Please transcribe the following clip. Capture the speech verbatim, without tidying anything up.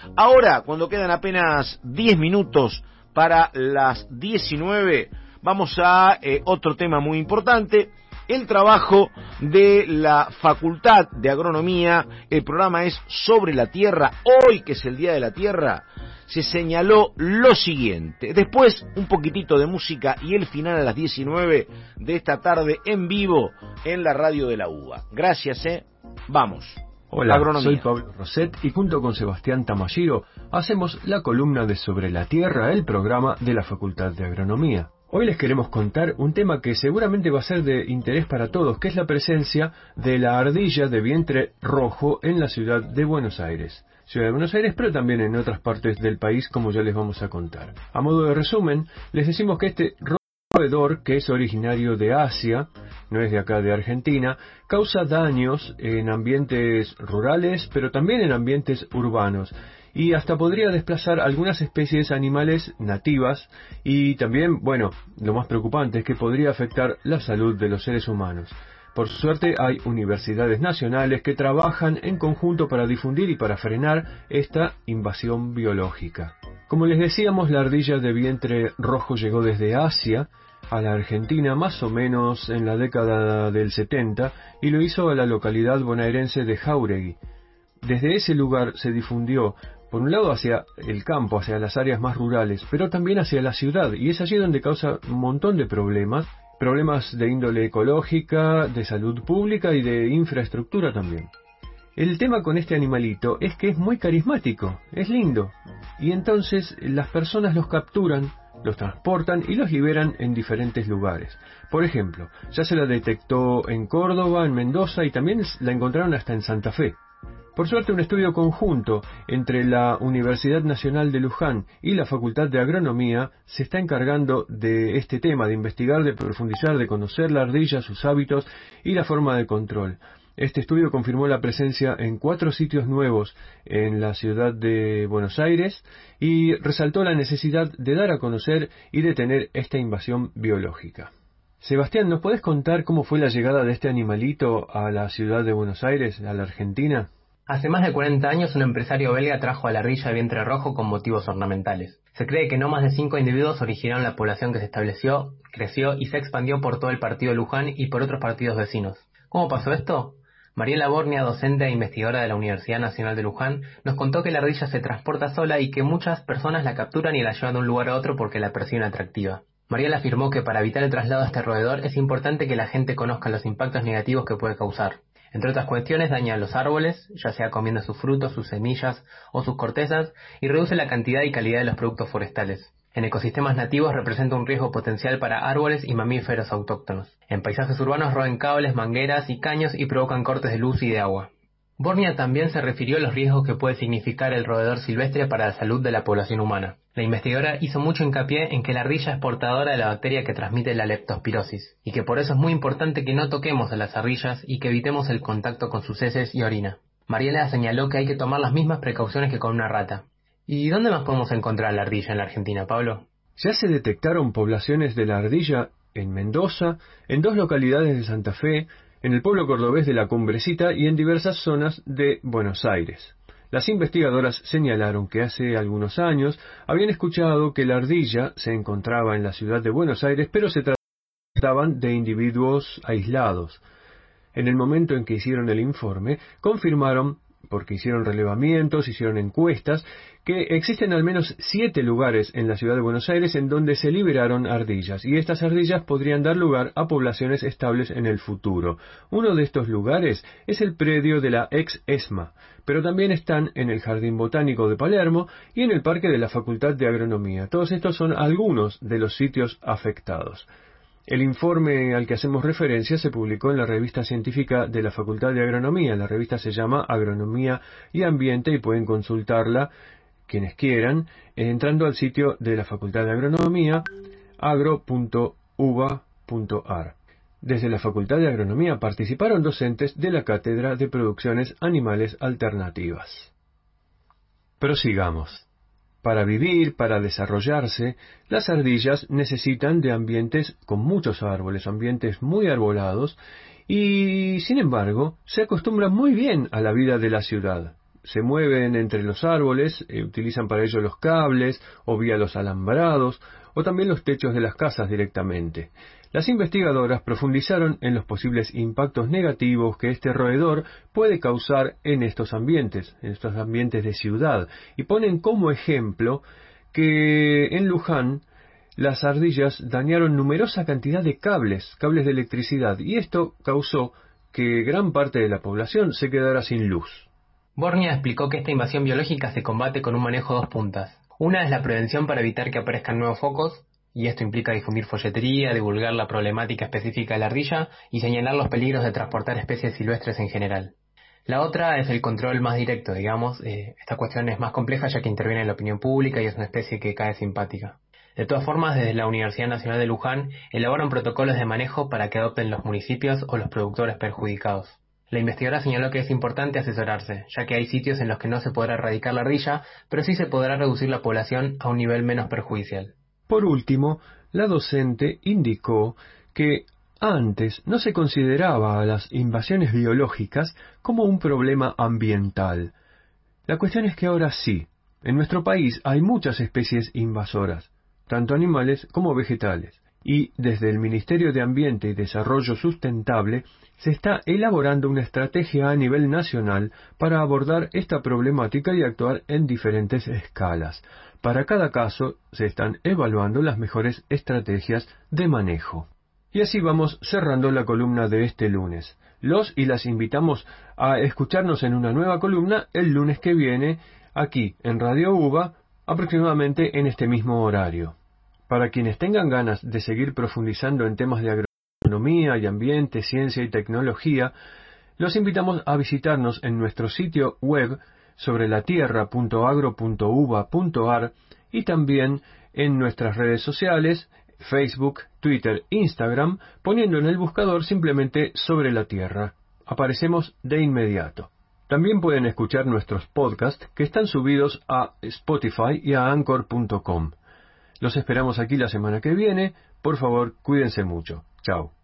Ahora, cuando quedan apenas diez minutos para las diecinueve, vamos a eh, otro tema muy importante. El trabajo de la Facultad de Agronomía. El programa es Sobre la Tierra. Hoy, que es el Día de la Tierra, se señaló lo siguiente. Después, un poquitito de música y el final a las diecinueve de esta tarde en vivo en la radio de la U B A. Gracias, eh. Vamos. Hola, Agronomía. Soy Pablo Roset y junto con Sebastián Tamashiro hacemos la columna de Sobre la Tierra, el programa de la Facultad de Agronomía. Hoy les queremos contar un tema que seguramente va a ser de interés para todos, que es la presencia de la ardilla de vientre rojo en la ciudad de Buenos Aires. Ciudad de Buenos Aires, pero también en otras partes del país, como ya les vamos a contar. A modo de resumen, les decimos que este roedor, que es originario de Asia, no es de acá de Argentina, causa daños en ambientes rurales, pero también en ambientes urbanos. Y hasta podría desplazar algunas especies animales nativas y también, bueno, lo más preocupante es que podría afectar la salud de los seres humanos. Por suerte hay universidades nacionales que trabajan en conjunto para difundir y para frenar esta invasión biológica. Como les decíamos, la ardilla de vientre rojo llegó desde Asia a la Argentina más o menos en la década del setenta y lo hizo a la localidad bonaerense de Jáuregui. Desde ese lugar se difundió, por un lado hacia el campo, hacia las áreas más rurales, pero también hacia la ciudad, y es allí donde causa un montón de problemas, problemas de índole ecológica, de salud pública y de infraestructura también. El tema con este animalito es que es muy carismático, es lindo, y entonces las personas los capturan, los transportan y los liberan en diferentes lugares. Por ejemplo, ya se la detectó en Córdoba, en Mendoza y también la encontraron hasta en Santa Fe. Por suerte, un estudio conjunto entre la Universidad Nacional de Luján y la Facultad de Agronomía se está encargando de este tema, de investigar, de profundizar, de conocer la ardilla, sus hábitos y la forma de control. Este estudio confirmó la presencia en cuatro sitios nuevos en la ciudad de Buenos Aires y resaltó la necesidad de dar a conocer y detener esta invasión biológica. Sebastián, ¿nos podés contar cómo fue la llegada de este animalito a la ciudad de Buenos Aires, a la Argentina? Hace más de cuarenta años un empresario belga trajo a la ardilla de vientre rojo con motivos ornamentales. Se cree que no más de cinco individuos originaron la población que se estableció, creció y se expandió por todo el partido de Luján y por otros partidos vecinos. ¿Cómo pasó esto? Mariela Bornia, docente e investigadora de la Universidad Nacional de Luján, nos contó que la ardilla se transporta sola y que muchas personas la capturan y la llevan de un lugar a otro porque la perciben atractiva. Mariela afirmó que para evitar el traslado a este roedor es importante que la gente conozca los impactos negativos que puede causar. Entre otras cuestiones, daña los árboles, ya sea comiendo sus frutos, sus semillas o sus cortezas, y reduce la cantidad y calidad de los productos forestales. En ecosistemas nativos representa un riesgo potencial para árboles y mamíferos autóctonos. En paisajes urbanos roen cables, mangueras y caños y provocan cortes de luz y de agua. Bornia también se refirió a los riesgos que puede significar el roedor silvestre para la salud de la población humana. La investigadora hizo mucho hincapié en que la ardilla es portadora de la bacteria que transmite la leptospirosis, y que por eso es muy importante que no toquemos a las ardillas y que evitemos el contacto con sus heces y orina. Mariela señaló que hay que tomar las mismas precauciones que con una rata. ¿Y dónde más podemos encontrar la ardilla en la Argentina, Pablo? Ya se detectaron poblaciones de la ardilla en Mendoza, en dos localidades de Santa Fe, en el pueblo cordobés de La Cumbrecita y en diversas zonas de Buenos Aires. Las investigadoras señalaron que hace algunos años habían escuchado que la ardilla se encontraba en la ciudad de Buenos Aires, pero se trataban de individuos aislados. En el momento en que hicieron el informe, confirmaron, porque hicieron relevamientos, hicieron encuestas, que existen al menos siete lugares en la ciudad de Buenos Aires en donde se liberaron ardillas, y estas ardillas podrían dar lugar a poblaciones estables en el futuro. Uno de estos lugares es el predio de la ex ESMA, pero también están en el Jardín Botánico de Palermo y en el Parque de la Facultad de Agronomía. Todos estos son algunos de los sitios afectados. El informe al que hacemos referencia se publicó en la revista científica de la Facultad de Agronomía. La revista se llama Agronomía y Ambiente y pueden consultarla quienes quieran entrando al sitio de la Facultad de Agronomía agro punto u b a punto a r. Desde la Facultad de Agronomía participaron docentes de la Cátedra de Producciones Animales Alternativas. Prosigamos. Para vivir, para desarrollarse, las ardillas necesitan de ambientes con muchos árboles, ambientes muy arbolados, y sin embargo se acostumbran muy bien a la vida de la ciudad. se mueven entre los árboles, eh, utilizan para ello los cables o vía los alambrados o también los techos de las casas directamente. Las investigadoras profundizaron en los posibles impactos negativos que este roedor puede causar en estos ambientes, en estos ambientes de ciudad, y ponen como ejemplo que en Luján las ardillas dañaron numerosa cantidad de cables, cables de electricidad, y esto causó que gran parte de la población se quedara sin luz. Borgnia explicó que esta invasión biológica se combate con un manejo de dos puntas. Una es la prevención para evitar que aparezcan nuevos focos, y esto implica difundir folletería, divulgar la problemática específica de la ardilla y señalar los peligros de transportar especies silvestres en general. La otra es el control más directo, digamos. Eh, esta cuestión es más compleja ya que interviene en la opinión pública y es una especie que cae simpática. De todas formas, desde la Universidad Nacional de Luján elaboran protocolos de manejo para que adopten los municipios o los productores perjudicados. La investigadora señaló que es importante asesorarse, ya que hay sitios en los que no se podrá erradicar la ardilla, pero sí se podrá reducir la población a un nivel menos perjudicial. Por último, la docente indicó que antes no se consideraba a las invasiones biológicas como un problema ambiental. La cuestión es que ahora sí. En nuestro país hay muchas especies invasoras, tanto animales como vegetales, y desde el Ministerio de Ambiente y Desarrollo Sustentable se está elaborando una estrategia a nivel nacional para abordar esta problemática y actuar en diferentes escalas. Para cada caso se están evaluando las mejores estrategias de manejo. Y así vamos cerrando la columna de este lunes. Los y las invitamos a escucharnos en una nueva columna el lunes que viene, aquí en Radio UBA, aproximadamente en este mismo horario. Para quienes tengan ganas de seguir profundizando en temas de agronomía y ambiente, ciencia y tecnología, los invitamos a visitarnos en nuestro sitio web sobre la tierra punto agro punto uba punto ar y también en nuestras redes sociales, Facebook, Twitter, Instagram, poniendo en el buscador simplemente Sobre la Tierra. Aparecemos de inmediato. También pueden escuchar nuestros podcasts que están subidos a Spotify y a anchor punto com. Los esperamos aquí la semana que viene. Por favor, cuídense mucho. Chao.